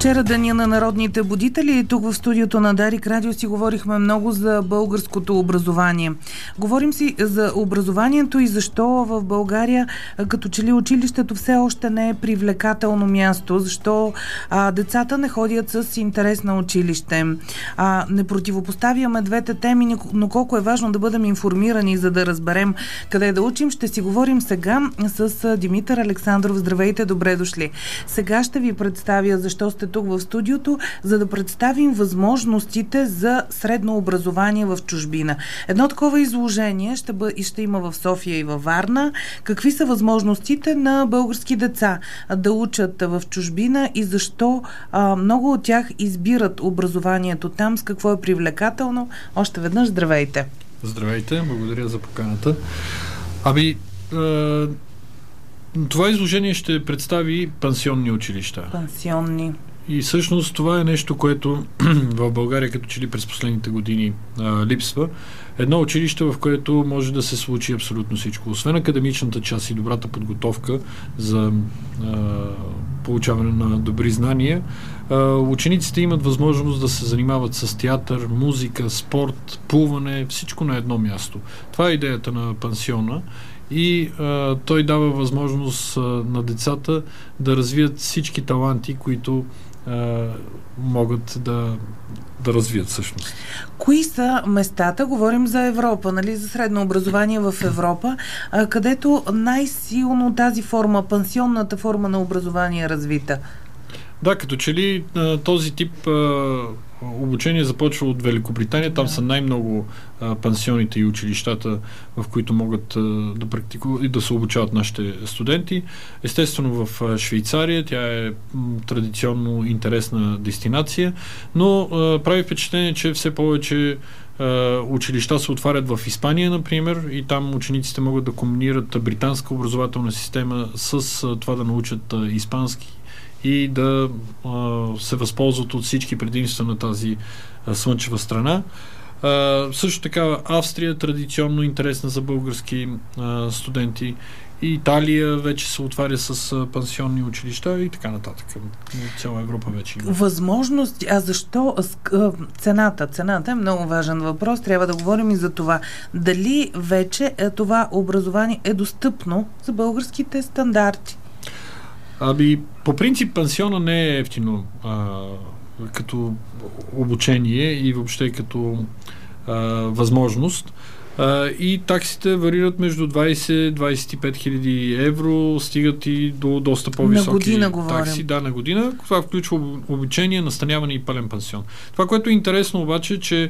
Вчера Деня на народните будители и тук в студиото на Дарик Радио си говорихме много за българското образование. Говорим си за образованието и защо в България като че ли училището все още не е привлекателно място, защо децата не ходят с интерес на училище. Не противопоставяме двете теми, но колко е важно да бъдем информирани, за да разберем къде да учим. Ще си говорим сега с Димитър Александров. Здравейте, добре дошли. Сега ще ви представя защо сте тук в студиото, за да представим възможностите за средно образование в чужбина. Едно такова изложение ще има в София и във Варна. Какви са възможностите на български деца да учат в чужбина и защо много от тях избират образованието там, с какво е привлекателно. Още веднъж здравейте. Здравейте, благодаря за поканата. Това изложение ще представи пансионни училища. Пансионни. И всъщност това е нещо, което в България като че ли през последните години липсва. Едно училище, в което може да се случи абсолютно всичко. Освен академичната част и добрата подготовка за получаване на добри знания, учениците имат възможност да се занимават с театър, музика, спорт, плуване, всичко на едно място. Това е идеята на пансиона. И той дава възможност на децата да развият всички таланти, които могат да развият всъщност. Кои са местата, говорим за Европа, нали, за средно образование в Европа, където най-силно тази форма, пансионната форма на образование е развита? Да, като че ли този тип обучение започва от Великобритания. Там са най-много пансионите и училищата, в които могат да практикуват и да се обучават нашите студенти. Естествено в Швейцария, тя е традиционно интересна дестинация, но прави впечатление, че все повече училища се отварят в Испания, например, и там учениците могат да комбинират британска образователна система с това да научат испански и да се възползват от всички предимства на тази слънчева страна. Също така Австрия традиционно интересна за български студенти. И Италия вече се отваря с пансионни училища и така нататък. Цяла Европа вече има. Възможност, защо цената? Цената е много важен въпрос. Трябва да говорим и за това. Дали вече това образование е достъпно за българските стандарти? По принцип пансиона не е ефтино като обучение и въобще като възможност. И таксите варират между 20-25 хиляди евро, стигат и до доста по-високи такси. Да, на година. Това включва обучение, настаняване и пълен пансион. Това, което е интересно обаче, че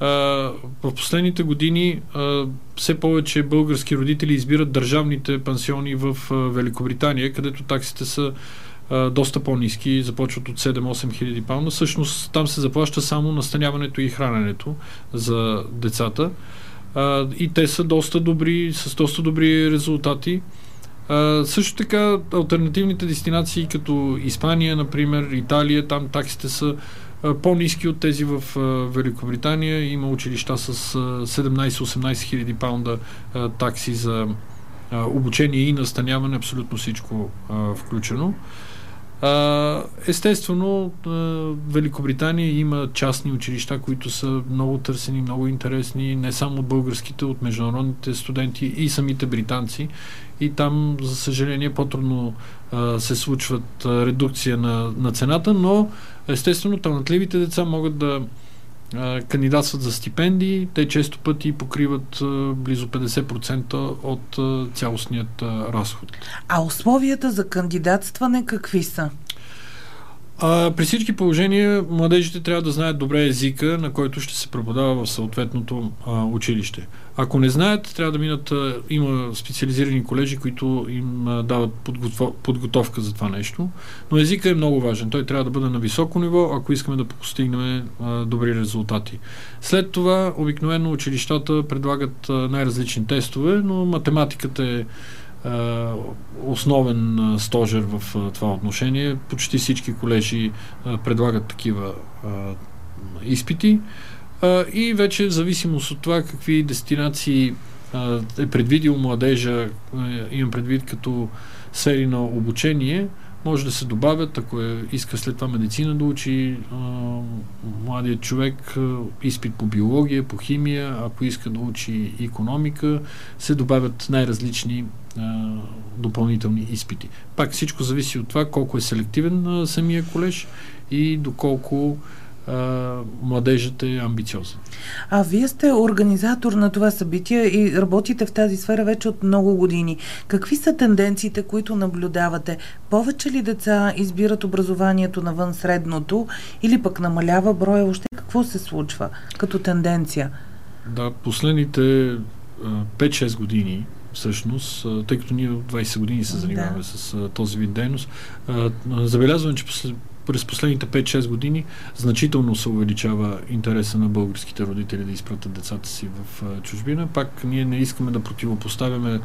в последните години все повече български родители избират държавните пансиони в Великобритания, където таксите са доста по-ниски, започват от 7-8 хиляди паунда. Всъщност там се заплаща само настаняването и храненето за децата. И те са доста добри, с доста добри резултати. Също така алтернативните дестинации като Испания, например, Италия, там таксите са по-ниски от тези в Великобритания. Има училища с 17-18 хиляди паунда такси за обучение и настаняване, абсолютно всичко включено. Естествено, Великобритания има частни училища, които са много търсени, много интересни, не само от българските, от международните студенти и самите британци. И там, за съжаление, по-трудно се случват редукция на цената, но естествено талантливите деца могат да кандидатстват за стипендии. Те често пъти покриват близо 50% от цялостният разход. А условията за кандидатстване какви са? При всички положения младежите трябва да знаят добре езика, на който ще се преподава в съответното училище. Ако не знаят, трябва да минат, има специализирани колежи, които им дават подготовка за това нещо. Но езика е много важен. Той трябва да бъде на високо ниво, ако искаме да постигнем добри резултати. След това, обикновено училищата предлагат най-различни тестове, но математиката е основен стожер в това отношение. Почти всички колежи предлагат такива изпити и вече в зависимост от това какви дестинации е предвидил младежа, имам предвид като сфери на обучение, може да се добавят, ако иска след това медицина да учи младият човек, изпит по биология, по химия, ако иска да учи икономика, се добавят най-различни допълнителни изпити. Пак всичко зависи от това колко е селективен самия колеж и доколко младежът е амбициозен. А вие сте организатор на това събитие и работите в тази сфера вече от много години. Какви са тенденциите, които наблюдавате? Повече ли деца избират образованието навън средното или пък намалява броя? Въобще какво се случва като тенденция? Да, последните 5-6 години всъщност, тъй като ние от 20 години се занимаваме с този вид дейност, забелязваме, че през последните 5-6 години значително се увеличава интереса на българските родители да изпратят децата си в чужбина. Пак ние не искаме да противопоставяме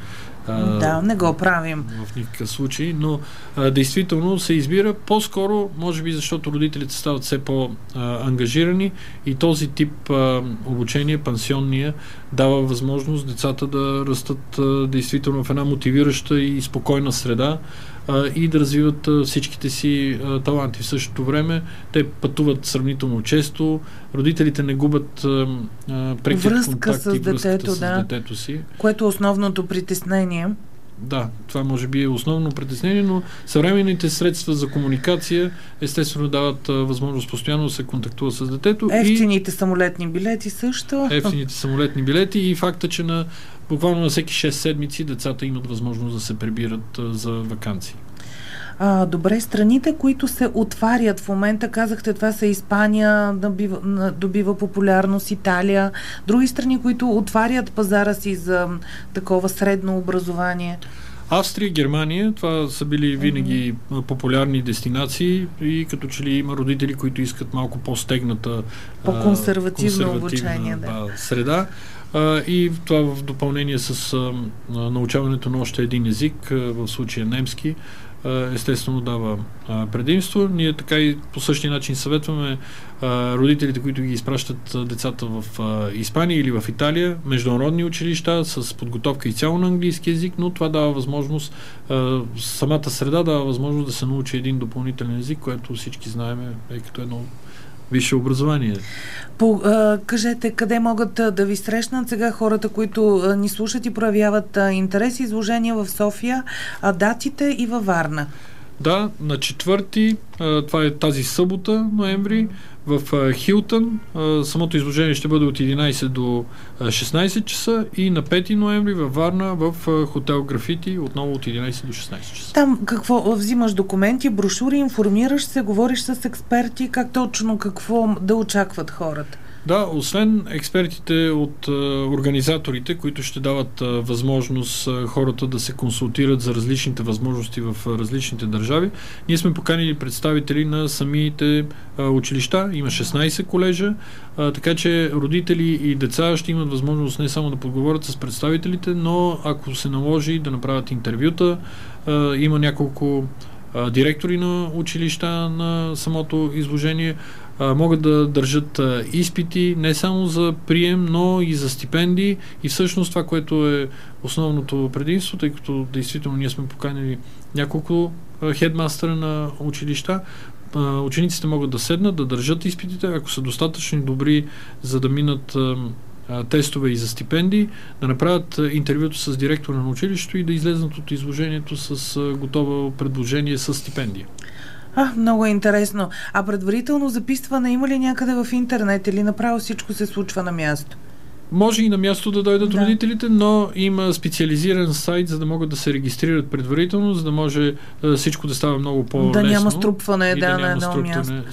не го правим в никакъв случай, но действително се избира по-скоро, може би защото родителите стават все по-ангажирани и този тип обучение, пансионния, дава възможност децата да растат действително в една мотивираща и спокойна среда и да развиват всичките си таланти. В същото време те пътуват сравнително често, родителите не губят прекия контакт и връзката с детето си. Което е основното притеснение. Да, това може би е основно притеснение, но съвременните средства за комуникация естествено дават възможност постоянно да се контактува с детето. Ефтините самолетни билети също. Ефтините самолетни билети и факта, че буквално на всеки 6 седмици децата имат възможност да се прибират за ваканции. Добре, страните, които се отварят в момента, казахте, това са Испания, добива популярност, Италия, други страни, които отварят пазара си за такова средно образование. Австрия, Германия, това са били винаги популярни дестинации и като че ли има родители, които искат малко по-стегната по-консервативно обучение, среда. И това в допълнение с научаването на още един език, в случая немски, естествено дава предимство. Ние така и по същия начин съветваме родителите, които ги изпращат децата в Испания или в Италия, международни училища с подготовка и цяло на английски език, но това дава възможност, самата среда дава възможност да се научи един допълнителен език, което всички знаем е като едно висше образование. Кажете, къде могат да ви срещнат сега хората, които ни слушат и проявяват интерес, изложения в София, датите и във Варна? Да, на 4, това е тази събота, ноември, в Хилтън. Самото изложение ще бъде от 11 до 16 часа и на 5 ноември във Варна в хотел Графити отново от 11 до 16 часа. Там какво? Взимаш документи, брошури, информираш се, говориш с експерти, как точно какво да очакват хората? Да, освен експертите от организаторите, които ще дават възможност хората да се консултират за различните възможности в различните държави, ние сме поканили представители на самите училища. Има 16 колежа, така че родители и деца ще имат възможност не само да поговорят с представителите, но ако се наложи да направят интервюта. Има няколко директори на училища на самото изложение, могат да държат изпити не само за прием, но и за стипендии и всъщност това, което е основното предимство, тъй като действително ние сме поканили няколко хедмастера на училища, учениците могат да седнат, да държат изпитите, ако са достатъчно добри, за да минат тестове и за стипендии, да направят интервюто с директора на училището и да излезнат от изложението с готово предложение с стипендия. Много интересно. А предварително записване има ли някъде в интернет или направо всичко се случва на място? Може и на място да дойдат родителите, но има специализиран сайт, за да могат да се регистрират предварително, за да може всичко да става много по-лесно. Да няма струпване на едно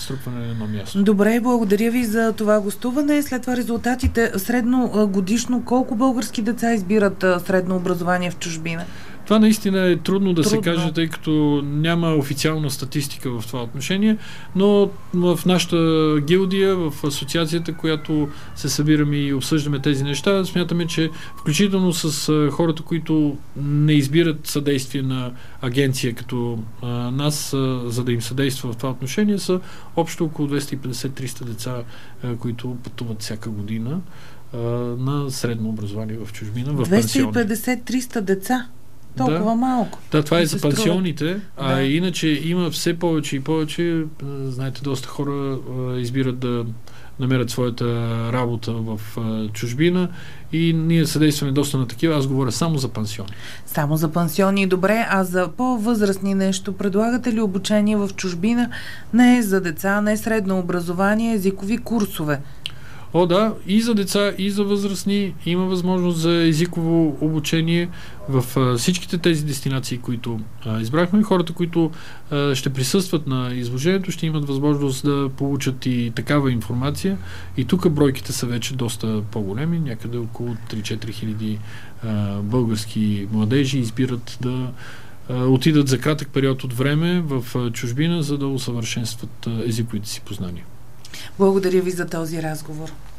място. Добре, благодаря ви за това гостуване. След това резултатите средно годишно, колко български деца избират средно образование в чужбина? Това наистина е трудно да се каже, тъй като няма официална статистика в това отношение, но в нашата гилдия, в асоциацията, която се събираме и обсъждаме тези неща, смятаме, че включително с хората, които не избират съдействие на агенция като нас, за да им съдейства в това отношение, са общо около 250-300 деца, които пътуват всяка година на средно образование в чужбина, в пансиони. 250-300 деца? толкова малко. Да, това е за струва. пансионите, а иначе има все повече и повече. Знаете, доста хора избират да намерят своята работа в чужбина и ние съдействаме доста на такива. Аз говоря само за пансиони. Само за пансиони, добре. А за по-възрастни нещо, предлагате ли обучение в чужбина? Не за деца, не средно образование, езикови курсове? О, да, и за деца, и за възрастни има възможност за езиково обучение в всичките тези дестинации, които избрахме. Хората, които ще присъстват на изложението, ще имат възможност да получат и такава информация. И тук бройките са вече доста по-големи, някъде около 3-4 хиляди български младежи избират да отидат за кратък период от време в чужбина, за да усъвършенстват езиковите си познания. Благодаря ви за този разговор.